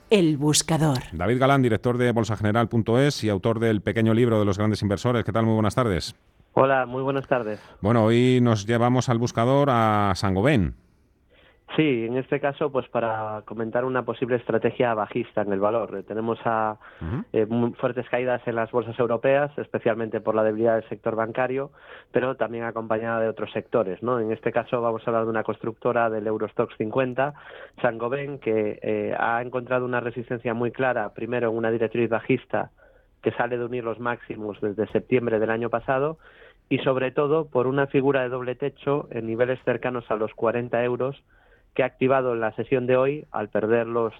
El buscador. David Galán, director de bolsageneral.es y autor del pequeño libro de los grandes inversores. ¿Qué tal? Muy buenas tardes. Hola, muy buenas tardes. Bueno, hoy nos llevamos al buscador a Saint-Gobain. Sí, en este caso, pues para comentar una posible estrategia bajista en el valor. Tenemos muy fuertes caídas en las bolsas europeas, especialmente por la debilidad del sector bancario, pero también acompañada de otros sectores, ¿no? En este caso vamos a hablar de una constructora del Eurostoxx 50, Saint-Gobain, que ha encontrado una resistencia muy clara, primero en una directriz bajista que sale de unir los máximos desde septiembre del año pasado, y sobre todo por una figura de doble techo en niveles cercanos a los 40 euros, que ha activado en la sesión de hoy al perder los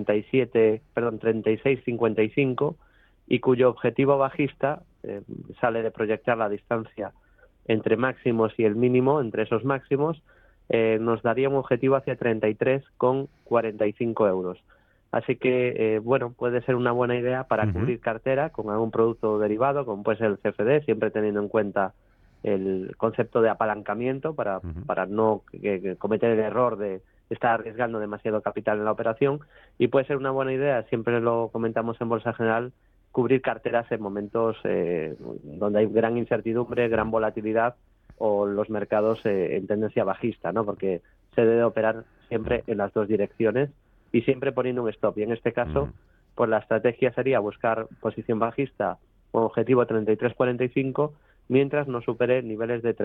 36,55 y cuyo objetivo bajista sale de proyectar la distancia entre máximos y el mínimo, entre esos máximos, nos daría un objetivo hacia 33,45 euros. Así que, bueno, puede ser una buena idea para cubrir cartera con algún producto derivado, como puede ser el CFD, siempre teniendo en cuenta el concepto de apalancamiento para no cometer el error de estar arriesgando demasiado capital en la operación, y puede ser una buena idea, siempre lo comentamos en Bolsa General, cubrir carteras en momentos donde hay gran incertidumbre, gran volatilidad o los mercados en tendencia bajista, ¿no? Porque se debe operar siempre en las dos direcciones y siempre poniendo un stop. Y en este caso, pues la estrategia sería buscar posición bajista con objetivo 33,45 mientras no supere niveles de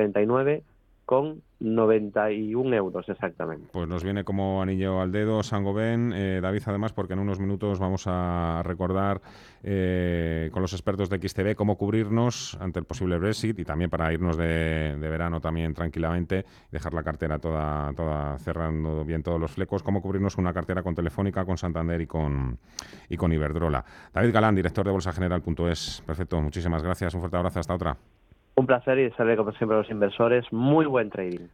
39,91 euros exactamente. Pues nos viene como anillo al dedo Saint-Gobain, David, además, porque en unos minutos vamos a recordar con los expertos de XTB cómo cubrirnos ante el posible Brexit y también para irnos de verano también tranquilamente, dejar la cartera toda cerrando bien todos los flecos, cómo cubrirnos una cartera con Telefónica, con Santander y con Iberdrola. David Galán, director de bolsageneral.es. Perfecto, muchísimas gracias, un fuerte abrazo, hasta otra. Un placer y desearle, como siempre, a los inversores muy buen trading.